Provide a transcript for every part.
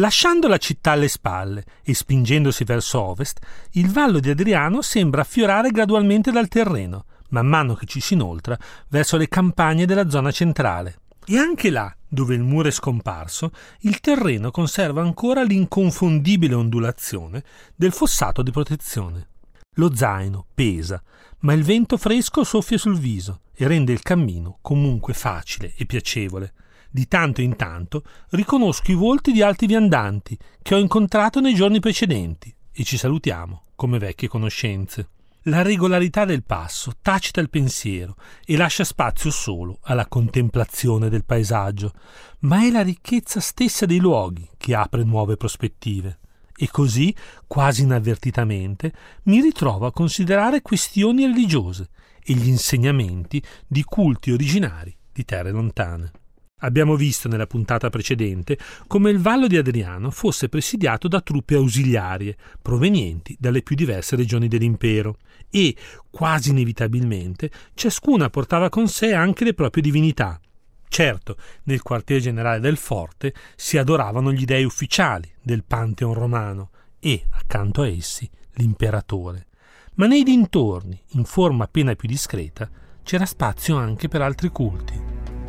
Lasciando la città alle spalle e spingendosi verso ovest, il Vallo di Adriano sembra affiorare gradualmente dal terreno, man mano che ci si inoltra, verso le campagne della zona centrale. E anche là, dove il muro è scomparso, il terreno conserva ancora l'inconfondibile ondulazione del fossato di protezione. Lo zaino pesa, ma il vento fresco soffia sul viso e rende il cammino comunque facile e piacevole. Di tanto in tanto riconosco i volti di altri viandanti che ho incontrato nei giorni precedenti e ci salutiamo come vecchie conoscenze. La regolarità del passo tacita il pensiero e lascia spazio solo alla contemplazione del paesaggio, ma è la ricchezza stessa dei luoghi che apre nuove prospettive. E così, quasi inavvertitamente, mi ritrovo a considerare questioni religiose e gli insegnamenti di culti originari di terre lontane. Abbiamo visto nella puntata precedente come il Vallo di Adriano fosse presidiato da truppe ausiliarie provenienti dalle più diverse regioni dell'impero e, quasi inevitabilmente, ciascuna portava con sé anche le proprie divinità. Certo, nel quartier generale del forte si adoravano gli dei ufficiali del Pantheon romano e, accanto a essi, l'imperatore. Ma nei dintorni, in forma appena più discreta, c'era spazio anche per altri culti.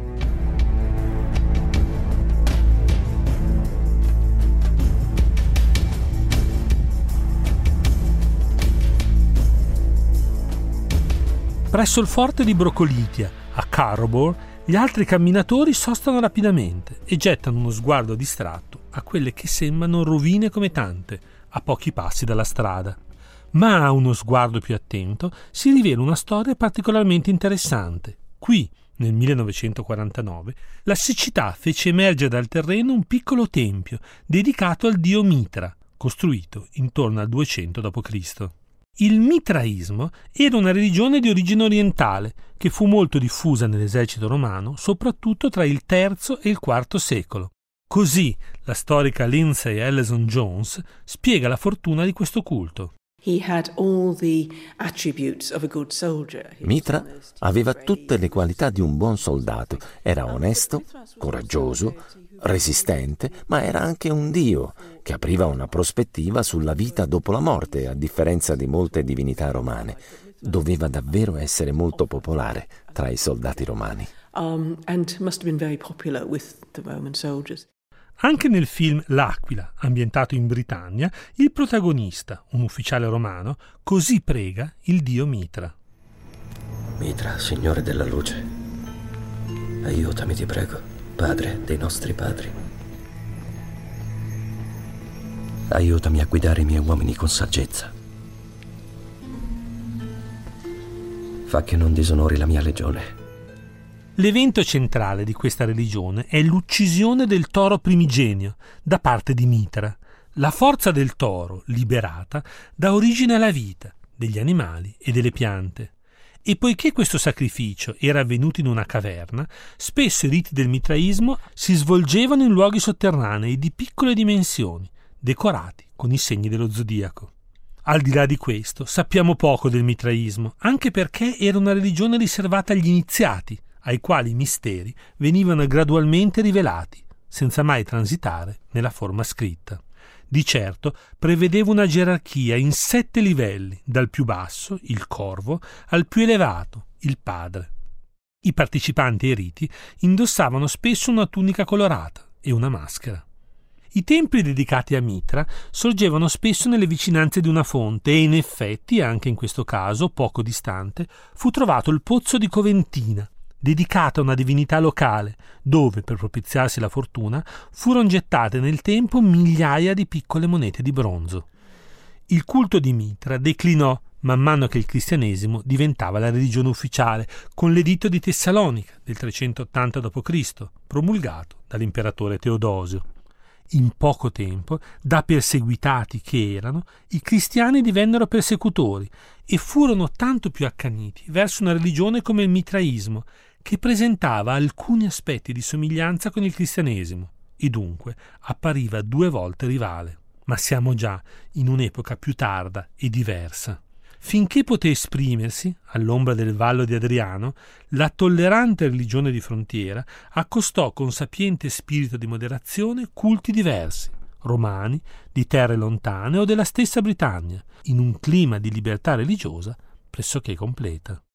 Presso il forte di Brocolitia, a Carrowborough, gli altri camminatori sostano rapidamente e gettano uno sguardo distratto a quelle che sembrano rovine come tante, a pochi passi dalla strada. Ma a uno sguardo più attento si rivela una storia particolarmente interessante. Qui, nel 1949, la siccità fece emergere dal terreno un piccolo tempio dedicato al dio Mitra, costruito intorno al 200 d.C. Il mitraismo era una religione di origine orientale che fu molto diffusa nell'esercito romano, soprattutto tra il III e il IV secolo. Così la storica Lindsay Ellison Jones spiega la fortuna di questo culto. Mitra aveva tutte le qualità di un buon soldato. Era onesto, coraggioso, resistente, ma era anche un dio che apriva una prospettiva sulla vita dopo la morte, a differenza di molte divinità romane. Doveva davvero essere molto popolare tra i soldati romani. Anche nel film L'Aquila, ambientato in Britannia, il protagonista, un ufficiale romano, così prega il dio Mitra. Mitra, signore della luce, aiutami, ti prego, padre dei nostri padri. Aiutami a guidare i miei uomini con saggezza. Fa che non disonori la mia legione. L'evento centrale di questa religione è l'uccisione del toro primigenio da parte di Mitra. La forza del toro, liberata, dà origine alla vita degli animali e delle piante. E poiché questo sacrificio era avvenuto in una caverna, spesso i riti del mitraismo si svolgevano in luoghi sotterranei di piccole dimensioni, decorati con i segni dello zodiaco. Al di là di questo, sappiamo poco del mitraismo, anche perché era una religione riservata agli iniziati, ai quali i misteri venivano gradualmente rivelati, senza mai transitare nella forma scritta. Di certo prevedeva una gerarchia in 7 livelli, dal più basso, il corvo, al più elevato, il padre. I partecipanti ai riti indossavano spesso una tunica colorata e una maschera. I templi dedicati a Mitra sorgevano spesso nelle vicinanze di una fonte e in effetti, anche in questo caso, poco distante, fu trovato il pozzo di Coventina, dedicato a una divinità locale, dove, per propiziarsi la fortuna, furono gettate nel tempo migliaia di piccole monete di bronzo. Il culto di Mitra declinò man mano che il cristianesimo diventava la religione ufficiale, con l'editto di Tessalonica del 380 d.C., promulgato dall'imperatore Teodosio. In poco tempo, da perseguitati che erano, i cristiani divennero persecutori e furono tanto più accaniti verso una religione come il mitraismo, che presentava alcuni aspetti di somiglianza con il cristianesimo e dunque appariva 2 volte rivale. Ma siamo già in un'epoca più tarda e diversa. Finché poté esprimersi, all'ombra del Vallo di Adriano, la tollerante religione di frontiera accostò con sapiente spirito di moderazione culti diversi, romani, di terre lontane o della stessa Britannia, in un clima di libertà religiosa pressoché completa.